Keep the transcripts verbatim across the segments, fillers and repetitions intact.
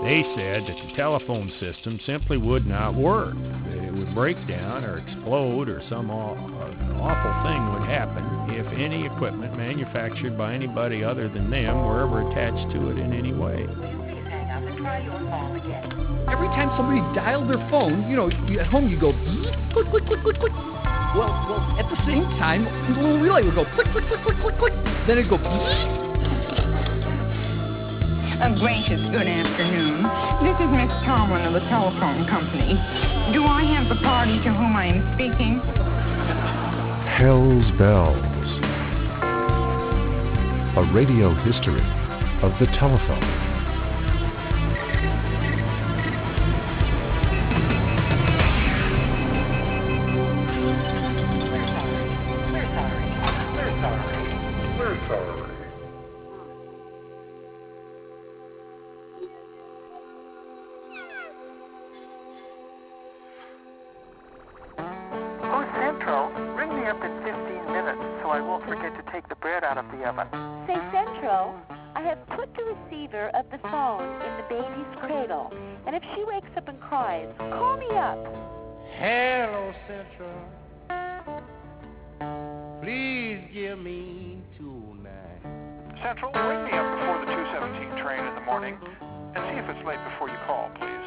They said that the telephone system simply would not work, that it would break down or explode or some aw- uh, awful thing would happen if any equipment manufactured by anybody other than them were ever attached to it in any way. Every time somebody dialed their phone, you know, you, at home you go, click, click, click, click, click. Well, well, at the same time, the little relay would go click, click, click, click, click, click. Then it'd go. A gracious good afternoon. This is Miss Tomlin of the telephone company. Do I have the party to whom I am speaking? Hell's Bells. A radio history of the telephone. Say, Central, I have put the receiver of the phone in the baby's cradle, and if she wakes up and cries, call me up. Hello, Central. Please give me tonight. Central, wake me up before the two seventeen train in the morning, and see if it's late before you call, please.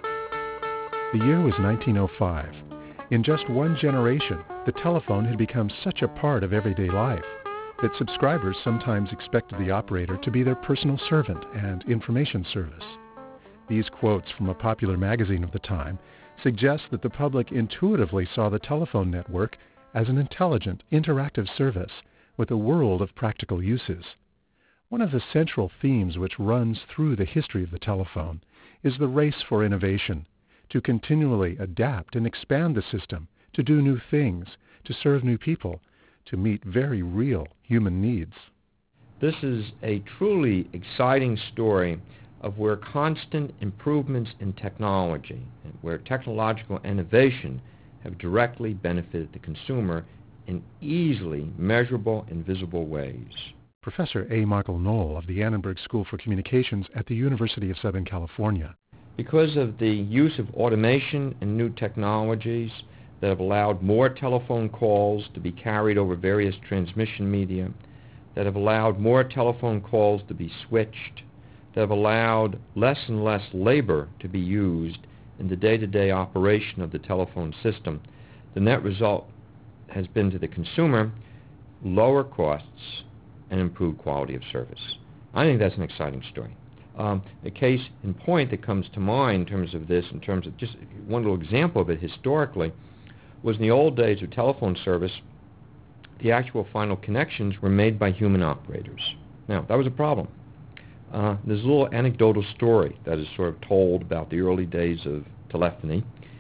The year was nineteen oh five. In just one generation, the telephone had become such a part of everyday life that subscribers sometimes expected the operator to be their personal servant and information service. These quotes from a popular magazine of the time suggest that the public intuitively saw the telephone network as an intelligent, interactive service with a world of practical uses. One of the central themes which runs through the history of the telephone is the race for innovation, to continually adapt and expand the system, to do new things, to serve new people, to meet very real human needs. This is a truly exciting story of where constant improvements in technology and where technological innovation have directly benefited the consumer in easily measurable and visible ways. Professor A. Michael Knoll of the Annenberg School for Communications at the University of Southern California. Because of the use of automation and new technologies that have allowed more telephone calls to be carried over various transmission media, that have allowed more telephone calls to be switched, that have allowed less and less labor to be used in the day-to-day operation of the telephone system, the net result has been to the consumer lower costs and improved quality of service. I think that's an exciting story. Um, a case in point that comes to mind in terms of this, in terms of just one little example of it historically, was in the old days of telephone service, the actual final connections were made by human operators. Now, that was a problem. Uh, there's a little anecdotal story that is sort of told about the early days of telephony,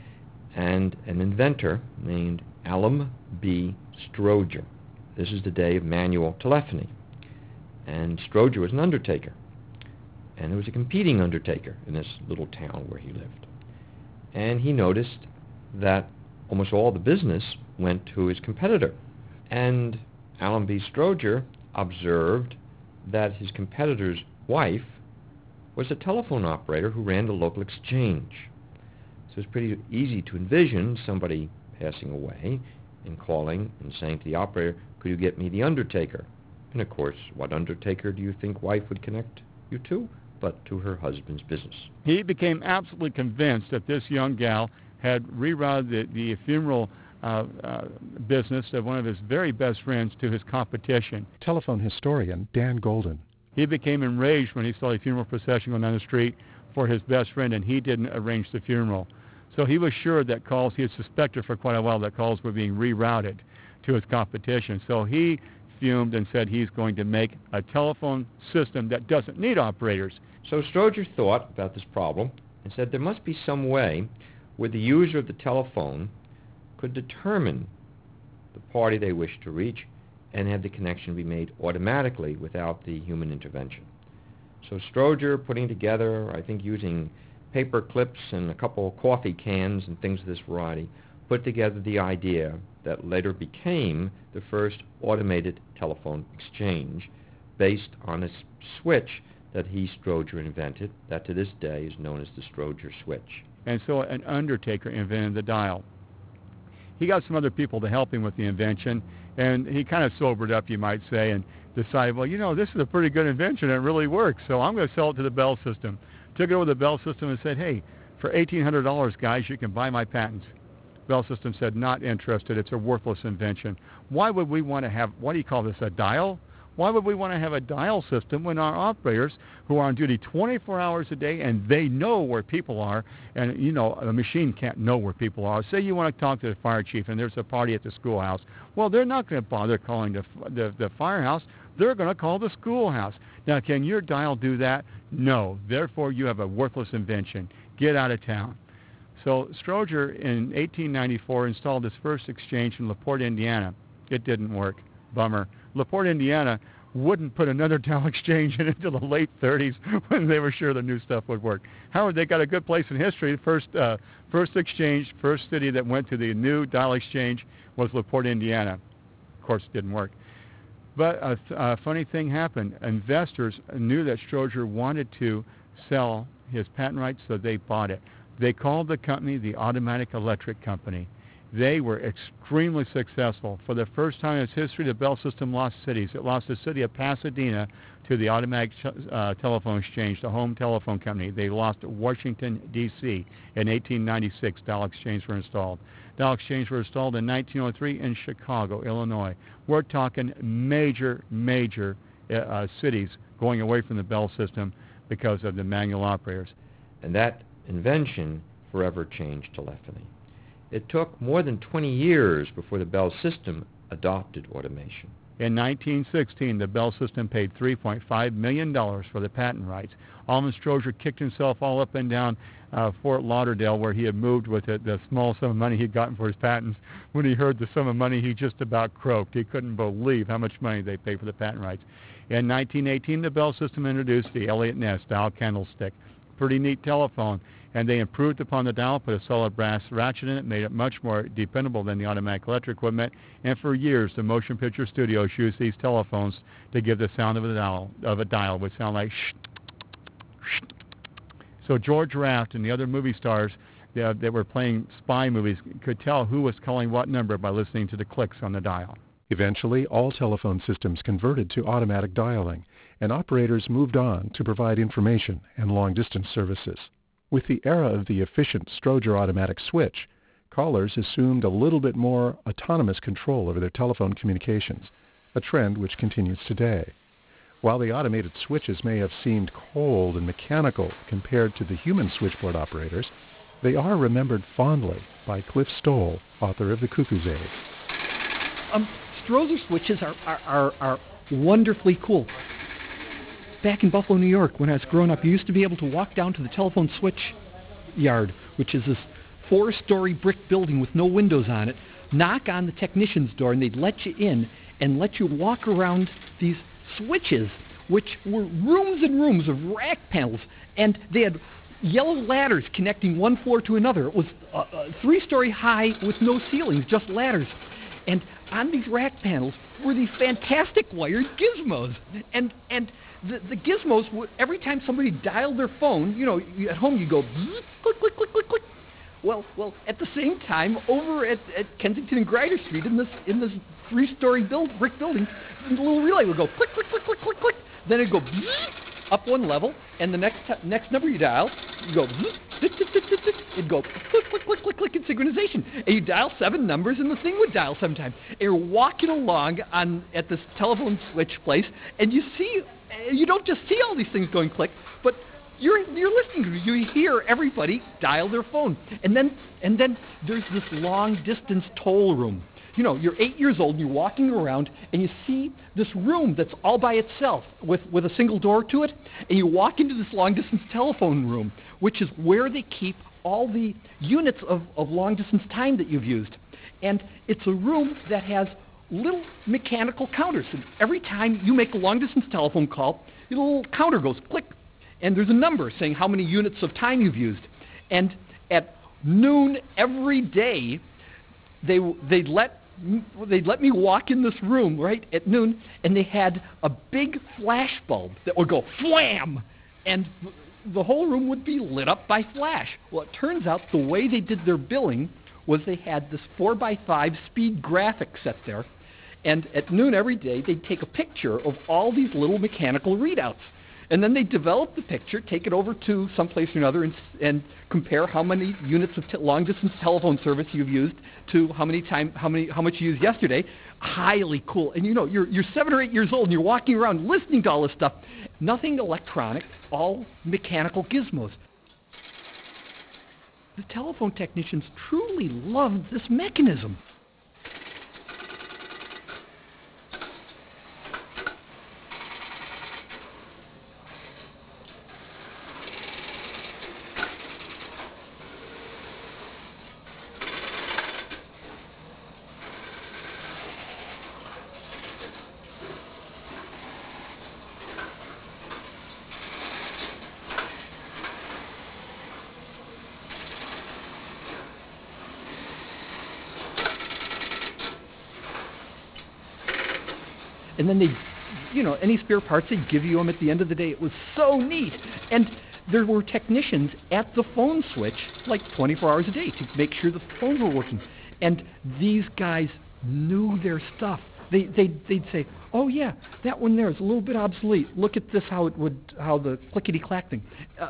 and an inventor named Allen B. Stroger. This is the day of manual telephony. And Stroger was an undertaker. And there was a competing undertaker in this little town where he lived. And he noticed that almost all the business went to his competitor. And Allen B. Stroger observed that his competitor's wife was a telephone operator who ran the local exchange. So it's pretty easy to envision somebody passing away and calling and saying to the operator, "Could you get me the undertaker?" And of course, what undertaker do you think wife would connect you to? But to her husband's business. He became absolutely convinced that this young gal had rerouted the, the funeral uh, uh, business of one of his very best friends to his competition. Telephone historian Dan Golden. He became enraged when he saw a funeral procession going down the street for his best friend, and he didn't arrange the funeral. So he was sure that calls, he had suspected for quite a while that calls were being rerouted to his competition. So he fumed and said he's going to make a telephone system that doesn't need operators. So Stroger thought about this problem and said there must be some way where the user of the telephone could determine the party they wish to reach and have the connection be made automatically without the human intervention. So Stroger, putting together, I think using paper clips and a couple of coffee cans and things of this variety, put together the idea that later became the first automated telephone exchange based on a switch that he, Strowger, invented, that to this day is known as the Strowger switch. And so an undertaker invented the dial. He got some other people to help him with the invention, and he kind of sobered up, you might say, and decided, well, you know, this is a pretty good invention. It really works, so I'm going to sell it to the Bell System. Took it over to the Bell System and said, hey, for eighteen hundred dollars, guys, you can buy my patents. Bell System said, not interested. It's a worthless invention. Why would we want to have, what do you call this, a dial? Why would we want to have a dial system when our operators, who are on duty twenty-four hours a day, and they know where people are, and, you know, a machine can't know where people are. Say you want to talk to the fire chief, and there's a party at the schoolhouse. Well, they're not going to bother calling the, the, the firehouse. They're going to call the schoolhouse. Now, can your dial do that? No. Therefore, you have a worthless invention. Get out of town. So Strowger, in eighteen ninety-four, installed his first exchange in LaPorte, Indiana. It didn't work. Bummer. LaPorte, Indiana wouldn't put another dial exchange in until the late thirties when they were sure the new stuff would work. However, they got a good place in history. First, uh, first exchange, first city that went to the new dial exchange was LaPorte, Indiana. Of course, it didn't work. But a, th- a funny thing happened. Investors knew that Strowger wanted to sell his patent rights, so they bought it. They called the company the Automatic Electric Company. They were extremely successful. For the first time in its history, the Bell System lost cities. It lost the city of Pasadena to the Automatic uh, Telephone Exchange, the home telephone company. They lost Washington, D C In eighteen ninety-six, dial exchanges were installed. Dial exchanges were installed in nineteen oh three in Chicago, Illinois. We're talking major, major uh, cities going away from the Bell System because of the manual operators. And that invention forever changed telephony. It took more than twenty years before the Bell System adopted automation. In nineteen sixteen, the Bell System paid three point five million dollars for the patent rights. Alvin Strowger kicked himself all up and down uh, Fort Lauderdale, where he had moved with it, the small sum of money he'd gotten for his patents. When he heard the sum of money, he just about croaked. He couldn't believe how much money they paid for the patent rights. In nineteen eighteen, the Bell System introduced the Elliott Ness dial candlestick. Pretty neat telephone. And they improved upon the dial, put a solid brass ratchet in it, made it much more dependable than the automatic electric equipment. And for years, the motion picture studios used these telephones to give the sound of a dial, of a dial would sound like shh, shh. So George Raft and the other movie stars uh, that were playing spy movies could tell who was calling what number by listening to the clicks on the dial. Eventually, all telephone systems converted to automatic dialing, and operators moved on to provide information and long-distance services. With the era of the efficient Strowger automatic switch, callers assumed a little bit more autonomous control over their telephone communications, a trend which continues today. While the automated switches may have seemed cold and mechanical compared to the human switchboard operators, they are remembered fondly by Cliff Stoll, author of The Cuckoo's Age. Um, Strowger switches are, are, are, are wonderfully cool. Back in Buffalo, New York, when I was growing up, you used to be able to walk down to the telephone switch yard, which is this four-story brick building with no windows on it, knock on the technician's door, and they'd let you in and let you walk around these switches, which were rooms and rooms of rack panels, and they had yellow ladders connecting one floor to another. It was uh, uh, three-story high with no ceilings, just ladders. And on these rack panels were these fantastic wired gizmos. And and the, the gizmos, would, every time somebody dialed their phone, you know, you, at home you go, bzzz, click, click, click, click, click. Well, well, at the same time, over at, at Kensington and Grider Street, in this in this three-story build, brick building, the little relay would go click, click, click, click, click, click. Then it'd go bzzz, up one level, and the next t- next number you dial, you go bzzz, tick, tick, tick, tick, tick. It'd go click, click, click, click, click in synchronization. And you dial seven numbers, and the thing would dial sometime. And you're walking along on at this telephone switch place, and you see, you don't just see all these things going click, but You're you're listening to it. You hear everybody dial their phone, and then and then there's this long distance toll room. You know, you're eight years old, and you're walking around, and you see this room that's all by itself with, with a single door to it, and you walk into this long distance telephone room, which is where they keep all the units of, of long distance time that you've used. And it's a room that has little mechanical counters. And every time you make a long distance telephone call, your little counter goes click. And there's a number saying how many units of time you've used. And at noon every day, they they'd let they'd let me walk in this room, right, at noon, and they had a big flash bulb that would go wham, and the whole room would be lit up by flash. Well, it turns out the way they did their billing was they had this four by five speed graphic set there, and at noon every day, they'd take a picture of all these little mechanical readouts. And then they develop the picture, take it over to someplace or another, and, and compare how many units of t- long-distance telephone service you've used to how many time, how many, how much you used yesterday. Highly cool. And you know, you're you're seven or eight years old, and you're walking around listening to all this stuff. Nothing electronic, all mechanical gizmos. The telephone technicians truly loved this mechanism. And then they, you know, any spare parts, they'd give you them at the end of the day. It was so neat. And there were technicians at the phone switch like twenty-four hours a day to make sure the phones were working. And these guys knew their stuff. They, they, they'd say, oh yeah, that one there is a little bit obsolete. Look at this, how it would, how the clickety-clack thing. Uh,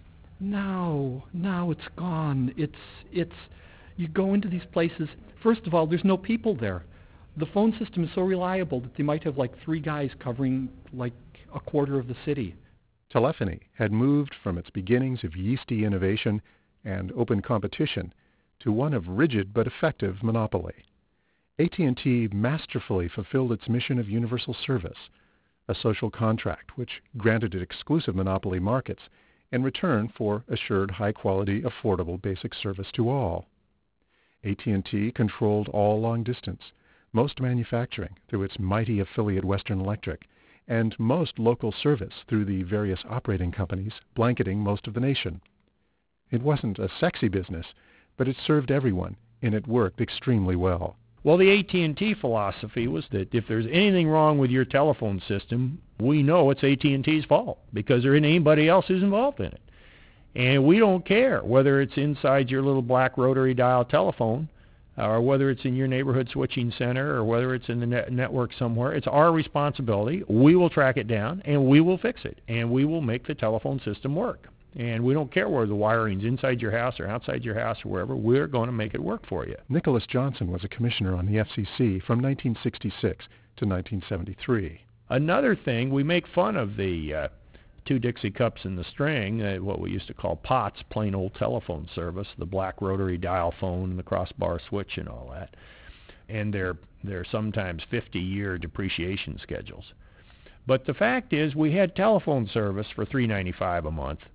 now, now it's gone. It's, it's, you go into these places, first of all, there's no people there. The phone system is so reliable that they might have like three guys covering like a quarter of the city. Telephony had moved from its beginnings of yeasty innovation and open competition to one of rigid but effective monopoly. A T and T masterfully fulfilled its mission of universal service, a social contract which granted it exclusive monopoly markets in return for assured high-quality, affordable basic service to all. A T and T controlled all long distance, most manufacturing through its mighty affiliate Western Electric, and most local service through the various operating companies blanketing most of the nation. It wasn't a sexy business, but it served everyone, and it worked extremely well. Well, the A T and T philosophy was that if there's anything wrong with your telephone system, we know it's A T and T's fault because there isn't anybody else who's involved in it. And we don't care whether it's inside your little black rotary dial telephone or whether it's in your neighborhood switching center, or whether it's in the net network somewhere. It's our responsibility. We will track it down, and we will fix it, and we will make the telephone system work. And we don't care where the wiring's inside your house or outside your house or wherever. We're going to make it work for you. Nicholas Johnson was a commissioner on the F C C from nineteen sixty-six to nineteen seventy-three. Another thing, we make fun of the uh, two Dixie cups in the string, uh, what we used to call POTS, plain old telephone service, the black rotary dial phone and the crossbar switch and all that. And they're, they're sometimes fifty-year depreciation schedules. But the fact is, we had telephone service for three dollars and ninety-five cents a month.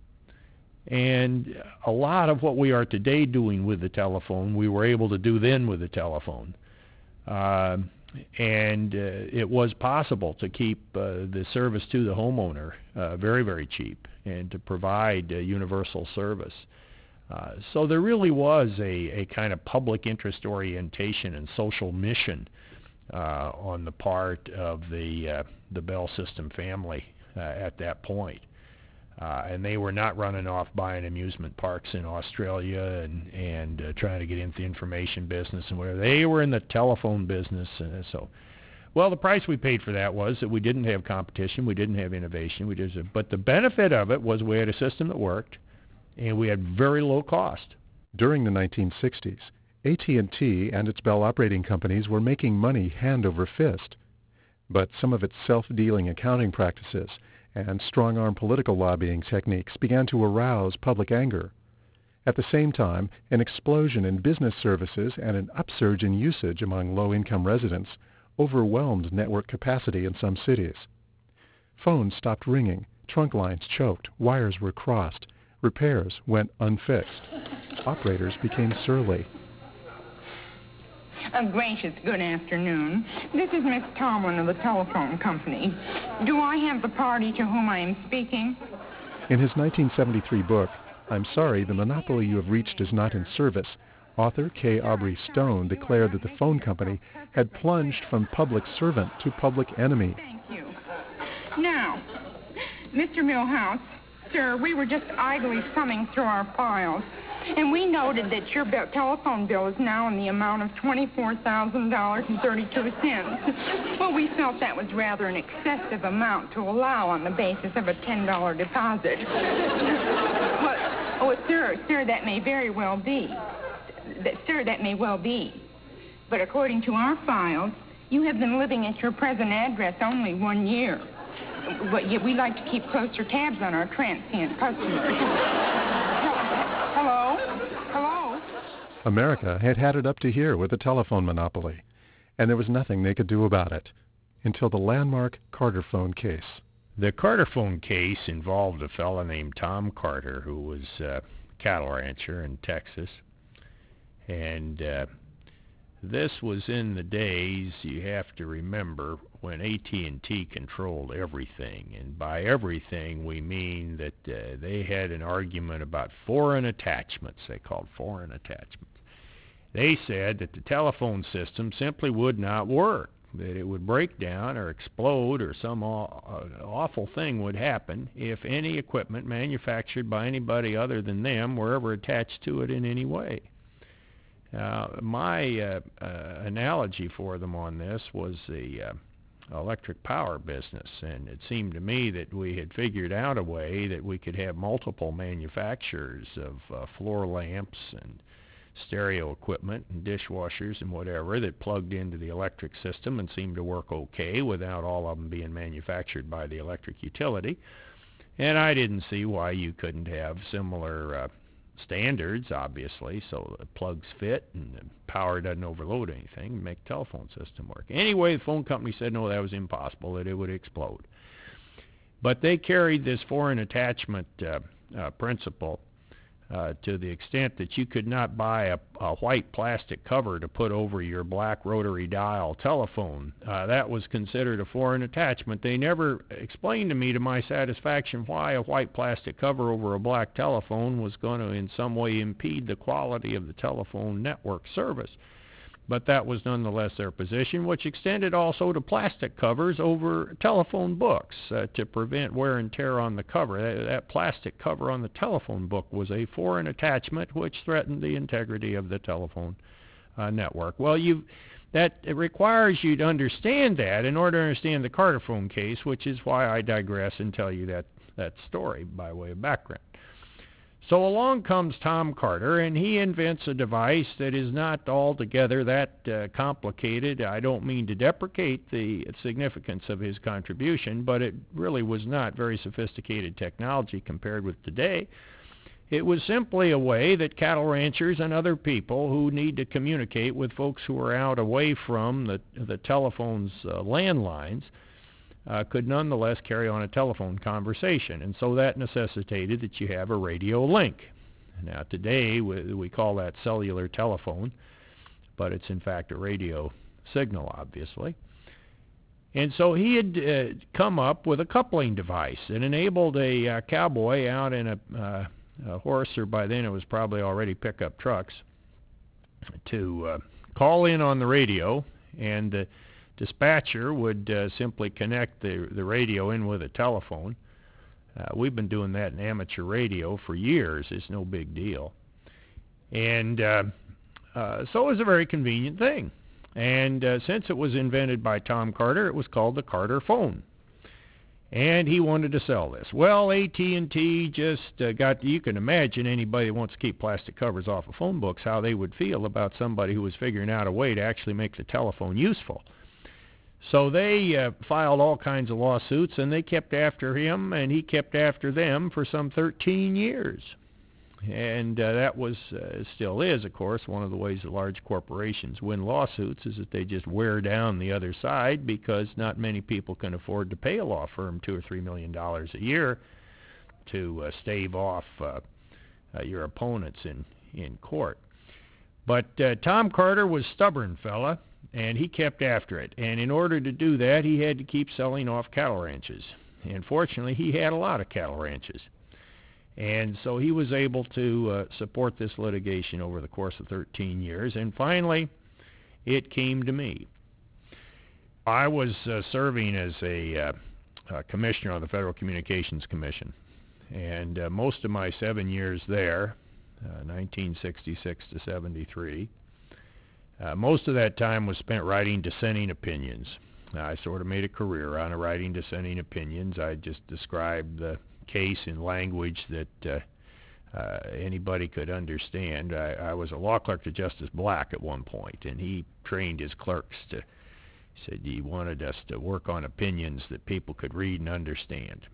And a lot of what we are today doing with the telephone, we were able to do then with the telephone. Uh, and uh, it was possible to keep uh, the service to the homeowner uh, very, very cheap and to provide uh, universal service. Uh, so there really was a, a kind of public interest orientation and social mission uh, on the part of the, uh, the Bell System family uh, at that point. Uh, and they were not running off buying amusement parks in Australia and, and uh, trying to get into the information business and whatever. They were in the telephone business. Uh, so, well, the price we paid for that was that we didn't have competition, we didn't have innovation, we just, but the benefit of it was we had a system that worked, and we had very low cost. During the nineteen sixties, A T and T and its Bell operating companies were making money hand over fist. But some of its self-dealing accounting practices and strong-arm political lobbying techniques began to arouse public anger. At the same time, an explosion in business services and an upsurge in usage among low-income residents overwhelmed network capacity in some cities. Phones stopped ringing, trunk lines choked, wires were crossed, repairs went unfixed. Operators became surly. A gracious good afternoon. This is Miss Tomlin of the telephone company. Do I have the party to whom I am speaking? In his nineteen seventy-three book, I'm Sorry, the Monopoly You Have Reached Is Not in Service, Author Kay Aubrey Stone declared that the phone company had plunged from public servant to public enemy. Thank you. Now, Mister Milhouse, sir, we were just idly thumbing through our files, and we noted that your bill, telephone bill is now in the amount of twenty-four thousand dollars and thirty-two cents. Well, we felt that was rather an excessive amount to allow on the basis of a ten dollar deposit. Well, oh, sir, sir, that may very well be. That, sir, that may well be. But according to our files, you have been living at your present address only one year. But yet we like to keep closer tabs on our transient customers. Hello? Hello? America had had it up to here with the telephone monopoly, and there was nothing they could do about it until the landmark Carter phone case. The Carter phone case involved a fellow named Tom Carter, who was a cattle rancher in Texas. And uh, this was in the days, you have to remember, when A T and T controlled everything. And by everything, we mean that uh, they had an argument about foreign attachments, they called foreign attachments. They said that the telephone system simply would not work, that it would break down or explode or some aw- uh, awful thing would happen if any equipment manufactured by anybody other than them were ever attached to it in any way. Uh, my uh, uh, analogy for them on this was the uh, electric power business, and it seemed to me that we had figured out a way that we could have multiple manufacturers of uh, floor lamps and stereo equipment and dishwashers and whatever that plugged into the electric system and seemed to work okay without all of them being manufactured by the electric utility. And I didn't see why you couldn't have similar uh, standards, obviously, so the plugs fit and the power doesn't overload anything and make the telephone system work. Anyway, the phone company said no, that was impossible, that it would explode. But they carried this foreign attachment uh, uh, principle uh, to the extent that you could not buy a, a white plastic cover to put over your black rotary dial telephone. Uh, that was considered a foreign attachment. They never explained to me, to my satisfaction, why a white plastic cover over a black telephone was going to in some way impede the quality of the telephone network service. But that was nonetheless their position, which extended also to plastic covers over telephone books uh, to prevent wear and tear on the cover. That, that plastic cover on the telephone book was a foreign attachment which threatened the integrity of the telephone uh, network. Well, you that it requires you to understand that in order to understand the Carter phone case, which is why I digress and tell you that, that story by way of background. So along comes Tom Carter, and he invents a device that is not altogether that uh, complicated. I don't mean to deprecate the significance of his contribution, but it really was not very sophisticated technology compared with today. It was simply a way that cattle ranchers and other people who need to communicate with folks who are out away from the, the telephone's uh, landlines Uh, could nonetheless carry on a telephone conversation. And so that necessitated that you have a radio link. Now today we, we call that cellular telephone, but it's in fact a radio signal, obviously. And so he had uh, come up with a coupling device that enabled a uh, cowboy out in a, uh, a horse, or by then it was probably already pickup trucks, to uh, call in on the radio, and the dispatcher would uh, simply connect the, the radio in with a telephone. Uh, we've been doing that in amateur radio for years. It's no big deal. And uh, uh, so it was a very convenient thing. And uh, since it was invented by Tom Carter, it was called the Carter phone. And he wanted to sell this. Well, A T and T just uh, got, you can imagine anybody that wants to keep plastic covers off of phone books, how they would feel about somebody who was figuring out a way to actually make the telephone useful. So they uh, filed all kinds of lawsuits, and they kept after him, and he kept after them for some thirteen years. And uh, that was, uh, still is, of course, one of the ways that large corporations win lawsuits, is that they just wear down the other side, because not many people can afford to pay a law firm two or three million dollars a year to uh, stave off uh, uh, your opponents in, in court. But uh, Tom Carter was a stubborn fella, and he kept after it. And in order to do that, he had to keep selling off cattle ranches. And fortunately, he had a lot of cattle ranches. And so he was able to uh, support this litigation over the course of thirteen years, and finally it came to me. I was uh, serving as a uh, uh, commissioner on the Federal Communications Commission, and uh, most of my seven years there, uh, nineteen sixty-six to seventy-three, uh, most of that time was spent writing dissenting opinions. I sort of made a career out of writing dissenting opinions. I just described the case in language that uh, uh, anybody could understand. I, I was a law clerk to Justice Black at one point, and he trained his clerks to, he said he wanted us to work on opinions that people could read and understand.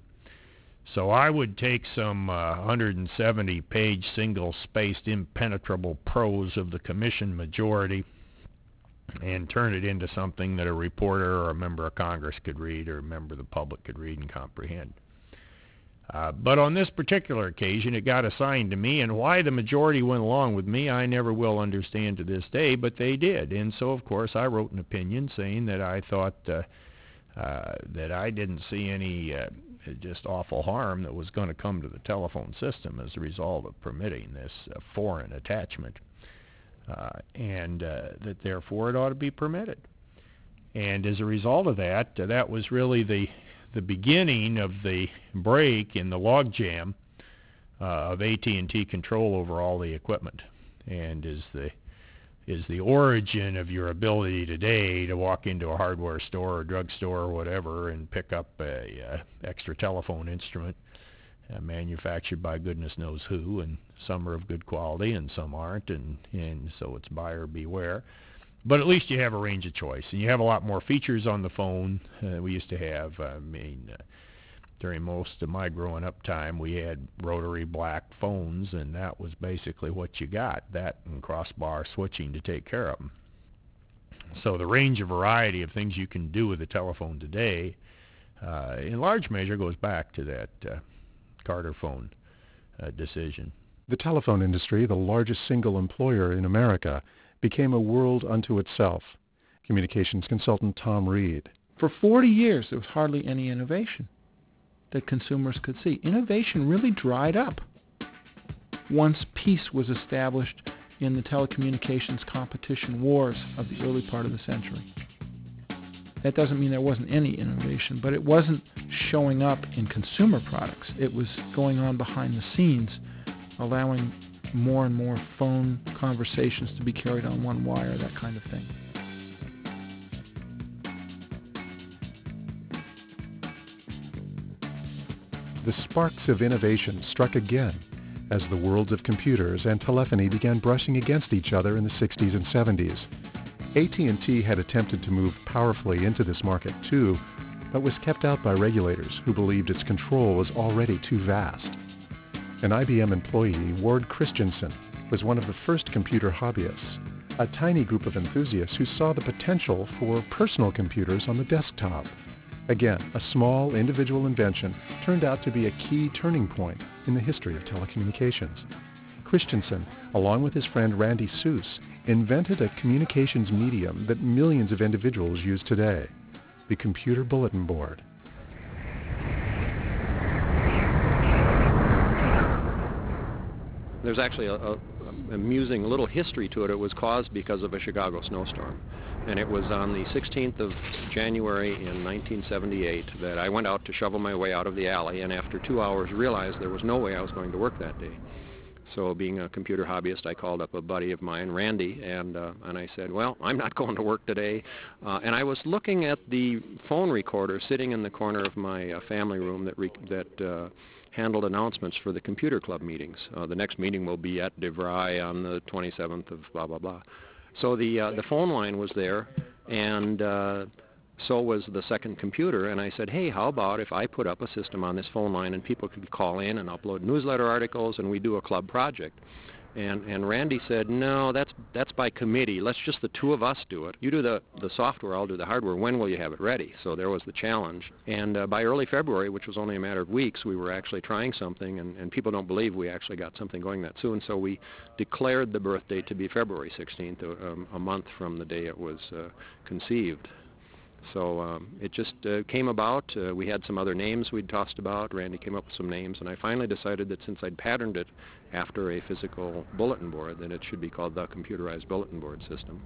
So I would take some uh, one hundred seventy page single-spaced impenetrable prose of the commission majority and turn it into something that a reporter or a member of Congress could read or a member of the public could read and comprehend. Uh, but on this particular occasion, it got assigned to me, and why the majority went along with me, I never will understand to this day, but they did. And so, of course, I wrote an opinion saying that I thought uh, uh, that I didn't see any uh, just awful harm that was going to come to the telephone system as a result of permitting this uh, foreign attachment. Uh, and uh, that therefore it ought to be permitted. And as a result of that, uh, that was really the the beginning of the break in the logjam uh, of A T and T control over all the equipment, and is the is the origin of your ability today to walk into a hardware store or drugstore or whatever and pick up a uh, extra telephone instrument uh, manufactured by goodness knows who, and some are of good quality and some aren't, and, and so it's buyer beware. But at least you have a range of choice, and you have a lot more features on the phone uh, we used to have. I mean, uh, during most of my growing up time, we had rotary black phones, and that was basically what you got, that and crossbar switching to take care of them. So the range of variety of things you can do with a telephone today, uh, in large measure, goes back to that uh, Carter phone uh, decision. The telephone industry, the largest single employer in America, became a world unto itself. Communications consultant Tom Reed. For forty years, there was hardly any innovation that consumers could see. Innovation really dried up once peace was established in the telecommunications competition wars of the early part of the century. That doesn't mean there wasn't any innovation, but it wasn't showing up in consumer products. It was going on behind the scenes, allowing more and more phone conversations to be carried on one wire, that kind of thing. The sparks of innovation struck again as the worlds of computers and telephony began brushing against each other in the sixties and seventies. A T and T had attempted to move powerfully into this market too, but was kept out by regulators who believed its control was already too vast. An I B M employee, Ward Christensen, was one of the first computer hobbyists, a tiny group of enthusiasts who saw the potential for personal computers on the desktop. Again, a small individual invention turned out to be a key turning point in the history of telecommunications. Christensen, along with his friend Randy Suess, invented a communications medium that millions of individuals use today, the computer bulletin board. There's actually a, a, a amusing little history to it. It was caused because of a Chicago snowstorm. And it was on the sixteenth of January in nineteen seventy-eight that I went out to shovel my way out of the alley, and after two hours realized there was no way I was going to work that day. So being a computer hobbyist, I called up a buddy of mine, Randy, and uh, and I said, well, I'm not going to work today. Uh, and I was looking at the phone recorder sitting in the corner of my uh, family room that re- that uh, handled announcements for the computer club meetings. Uh, the next meeting will be at DeVry on the twenty-seventh of blah, blah, blah. So the uh, the phone line was there, and uh, so was the second computer. And I said, hey, how about if I put up a system on this phone line and people could call in and upload newsletter articles and we do a club project? And and Randy said, no, that's that's by committee. Let's just the two of us do it. You do the, the software, I'll do the hardware. When will you have it ready? So there was the challenge. And uh, by early February, which was only a matter of weeks, we were actually trying something, and, and people don't believe we actually got something going that soon. So we declared the birth date to be February sixteenth, a, a month from the day it was uh, conceived. So um, it just uh, came about. Uh, we had some other names we'd tossed about. Randy came up with some names, and I finally decided that since I'd patterned it after a physical bulletin board, that it should be called the Computerized Bulletin Board System.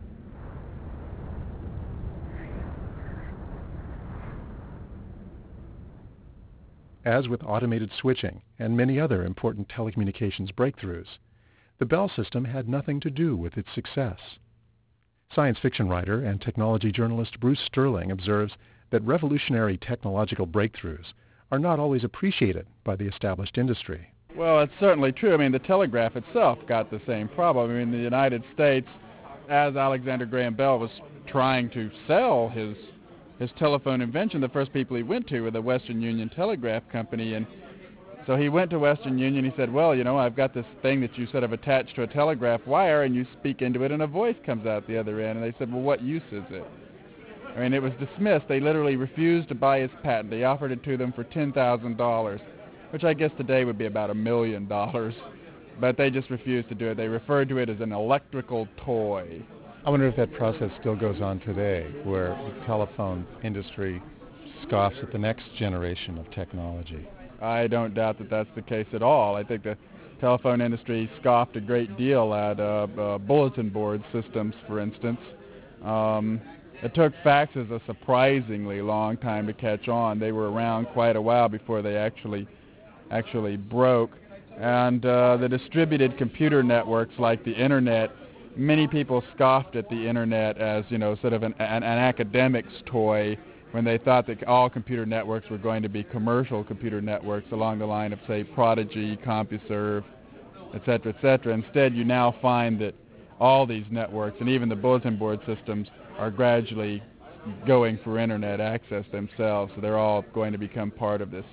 As with automated switching and many other important telecommunications breakthroughs, the Bell system had nothing to do with its success. Science fiction writer and technology journalist Bruce Sterling observes that revolutionary technological breakthroughs are not always appreciated by the established industry. Well, it's certainly true. I mean, the telegraph itself got the same problem. I mean, the United States, as Alexander Graham Bell was trying to sell his his telephone invention, the first people he went to were the Western Union Telegraph Company, and so he went to Western Union. He said, well, you know, I've got this thing that you sort of attach to a telegraph wire, and you speak into it, and a voice comes out the other end. And they said, well, what use is it? I mean, it was dismissed. They literally refused to buy his patent. They offered it to them for ten thousand dollars, which I guess today would be about a million dollars. But they just refused to do it. They referred to it as an electrical toy. I wonder if that process still goes on today, where the telephone industry scoffs at the next generation of technology. I don't doubt that that's the case at all. I think the telephone industry scoffed a great deal at uh, uh, bulletin board systems, for instance. Um, it took faxes a surprisingly long time to catch on. They were around quite a while before they actually actually broke. And uh, the distributed computer networks like the Internet, many people scoffed at the Internet as, you know, sort of an, an, an academic's toy, when they thought that all computer networks were going to be commercial computer networks along the line of, say, Prodigy, CompuServe, et cetera, et cetera. Instead, you now find that all these networks, and even the bulletin board systems, are gradually going for Internet access themselves. So they're all going to become part of this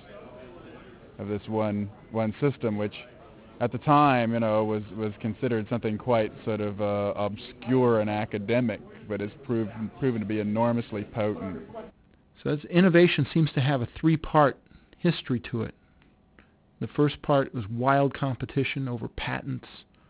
of this one one system, which at the time, you know, was, was considered something quite sort of uh, obscure and academic, but has proven proven to be enormously potent. So as innovation seems to have a three-part history to it. The first part was wild competition over patents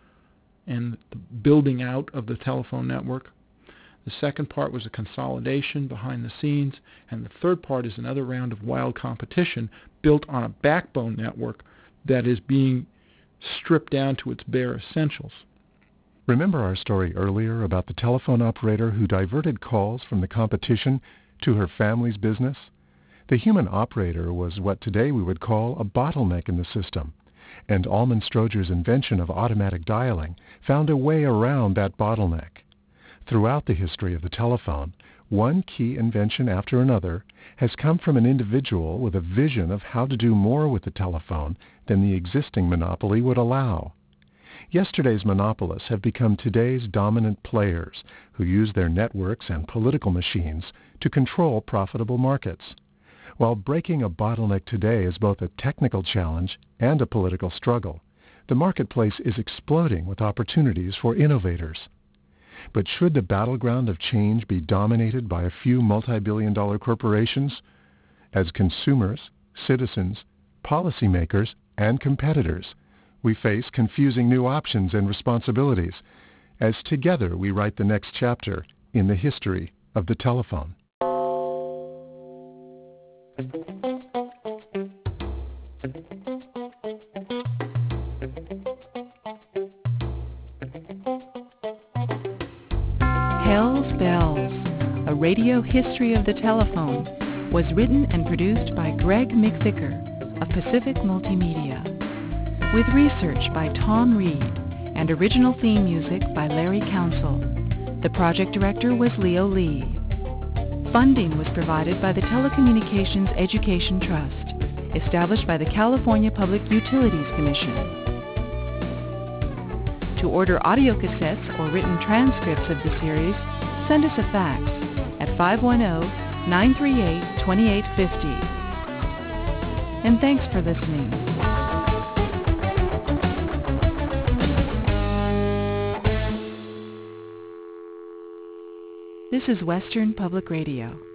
and the building out of the telephone network. The second part was a consolidation behind the scenes, and the third part is another round of wild competition built on a backbone network that is being stripped down to its bare essentials. Remember our story earlier about the telephone operator who diverted calls from the competition to her family's business? The human operator was what today we would call a bottleneck in the system, and Almond Stroger's invention of automatic dialing found a way around that bottleneck. Throughout the history of the telephone, one key invention after another has come from an individual with a vision of how to do more with the telephone than the existing monopoly would allow. Yesterday's monopolists have become today's dominant players who use their networks and political machines to control profitable markets. While breaking a bottleneck today is both a technical challenge and a political struggle, the marketplace is exploding with opportunities for innovators. But should the battleground of change be dominated by a few multi-billion dollar corporations? As consumers, citizens, policymakers, and competitors, we face confusing new options and responsibilities as together we write the next chapter in the history of the telephone. Hell's Bells, A Radio History of the Telephone, was written and produced by Greg McVicker of Pacific Multimedia, with research by Tom Reed and original theme music by Larry Council. The project director was Leo Lee. Funding was provided by the Telecommunications Education Trust, established by the California Public Utilities Commission. To order audio cassettes or written transcripts of the series, send us a fax at five one zero, nine three eight, two eight five zero. And thanks for listening. This is Western Public Radio.